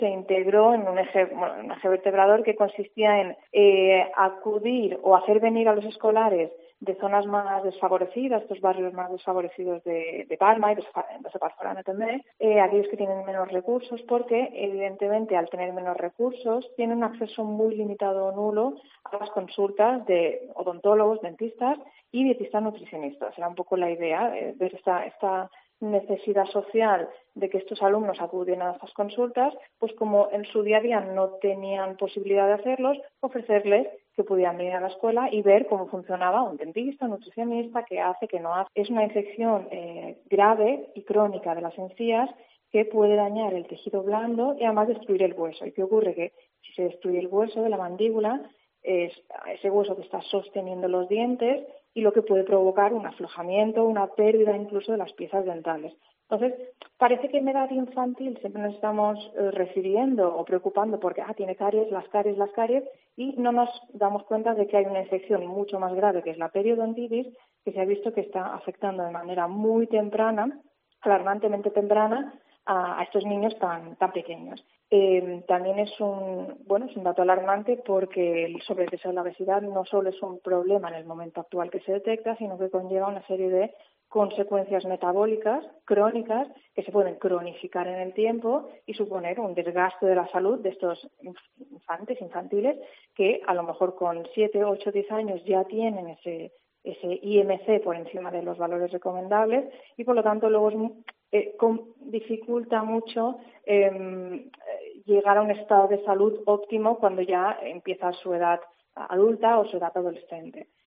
se integró en un eje vertebrador que consistía en acudir o hacer venir a los escolares de zonas más desfavorecidas, estos barrios más desfavorecidos de Palma y de Parforana también, aquellos que tienen menos recursos, porque evidentemente al tener menos recursos tienen un acceso muy limitado o nulo a las consultas de odontólogos, dentistas y dietistas nutricionistas. Era un poco la idea, ver esta necesidad social de que estos alumnos acudieran a estas consultas, pues como en su día a día no tenían posibilidad de hacerlos, ofrecerles que pudieran venir a la escuela y ver cómo funcionaba un dentista, un nutricionista, qué hace, qué no hace. Es una infección grave y crónica de las encías que puede dañar el tejido blando y además destruir el hueso. ¿Y qué ocurre? Que si se destruye el hueso de la mandíbula, es ese hueso que está sosteniendo los dientes y lo que puede provocar un aflojamiento, una pérdida incluso de las piezas dentales. Entonces, parece que en edad infantil siempre nos estamos refiriendo o preocupando porque tiene caries, las caries, y no nos damos cuenta de que hay una infección mucho más grave, que es la periodontitis, que se ha visto que está afectando de manera muy temprana, alarmantemente temprana, a estos niños tan pequeños. También es un dato alarmante porque el sobrepeso y la obesidad no solo es un problema en el momento actual que se detecta, sino que conlleva una serie de consecuencias metabólicas crónicas que se pueden cronificar en el tiempo y suponer un desgaste de la salud de estos infantiles que a lo mejor con 7, 8, 10 años ya tienen ese IMC por encima de los valores recomendables y por lo tanto luego dificulta mucho llegar a un estado de salud óptimo cuando ya empieza su edad adulta o su edad adolescente.